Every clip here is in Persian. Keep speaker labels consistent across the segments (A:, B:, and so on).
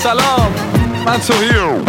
A: سلام من توهیو.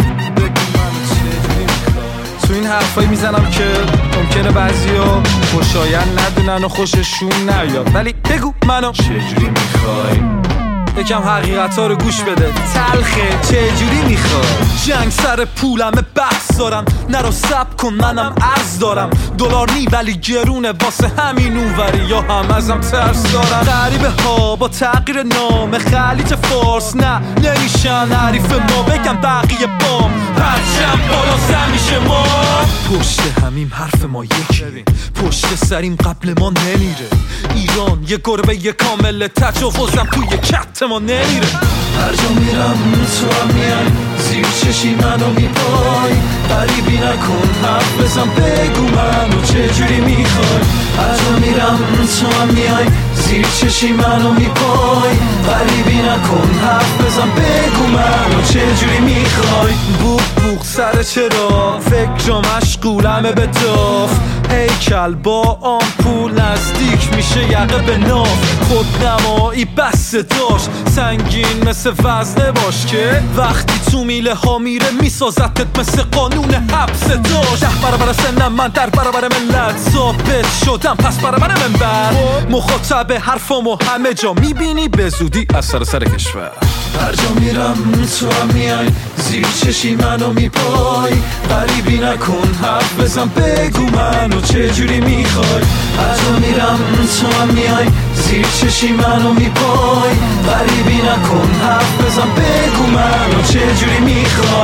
A: تو این حرفایی میزنم که ممکنه بعضیا خوشایند ندونن و خوششون نیاد، ولی بگو منو چجوری میخوای؟ یکم حقیقتا رو گوش بده، تلخه چجوری میخوای؟ جنگ سر پولمه بحث دارم، نرو سب کن منم عرض دارم. دلار نی ولی گرونه واسه همین اونوری، یا هم ازم ترس دارم. غریبه ها با تغییر نام خلیج فارس نه نمیشن حریف ما، بگم بقیه بام پرچم بالا زمیشه ما. پشت همیم حرف ما یکی، پشت سریم قبل ما نمیره. ایران یه گربه یه کامل تجاوزم توی کت ما نمیره.
B: هر جا میرم تو هم میای، زیر چشی منو میپای. غریبی نکن حرف بزن بگو منو چجوری میخوای. هر جا میرم تو هم میای، زیر چشی منو میپای. غریبی نکن حرف بزن بگو منو چجوری میخوای.
A: بوق بوق سر چرا فکر مشغولمه به داف. هیکل با آمپول نزدیک میشه یقه به ناف. خودنمایی بس داشت سنگین مثل وزنه باش که وقتی تو میله ها میره میسازتت مثل قانون حبس داشت. 10 برابر سنم من در برابر ملت ثابت شدم، پس برابر منبر مخاطب حرفامو همه جا میبینی به زودی از سر کشور.
B: هر جا میرم تو هم میای، زیر چشی منو میپای. غریبی نکن حرف بزن بگو منو چجوری میخوای. هر جا میرم تو هم میای، زیر چشی منو میپای. غریبی نکن حرف بزن بگو منو چجوری میخوای.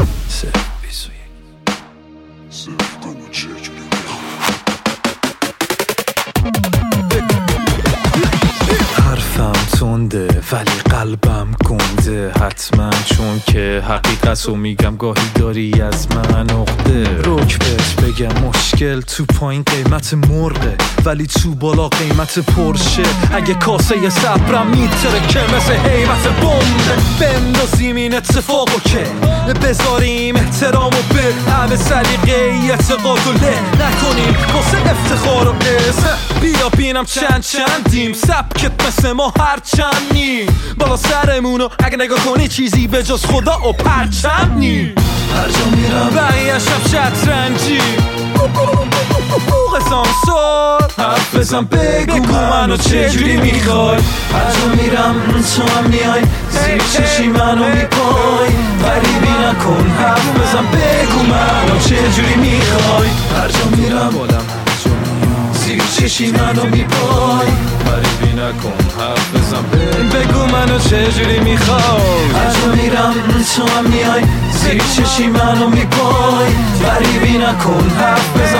A: حرفم تنده ولی قلبم گنده، حتما چون که حقیقتو میگم گاهی داری از من عقده. روک بهت بگم مشکل تو پایین قیمت مرغه، ولی تو بالا قیمت پرشه. اگه کاسه صبرم میتره که مثل حیمت بمبه. بندازیم این اتفاقو که بذاریم احترامو به همه سلیقه اعتقاد و له نکنیم واسه افتخار و اسم. بیا بینم چندیم سبکت مثل ما هر چندی بالا سرمونو اگه نگاه کنی چیزی به جز خدا و پرچم نی.
B: هر جا میرم
A: بقیه شب شطرنجی سانسور
B: حرف بزن بگو منو چجوری میخوای. هر جا میرم تو هم میای، زیر چشی منو میپای. غریبی نکن حرف بزن بگو منو چجوری میخوای. هر جا میرم زیر چشی منو میپای.
A: غریبی نکن حرف بزن بگو منو چجوری میخوای.
B: هر جا میرم تو هم میای، زیر چشی منو میپای. غریبی نکن حرف بزن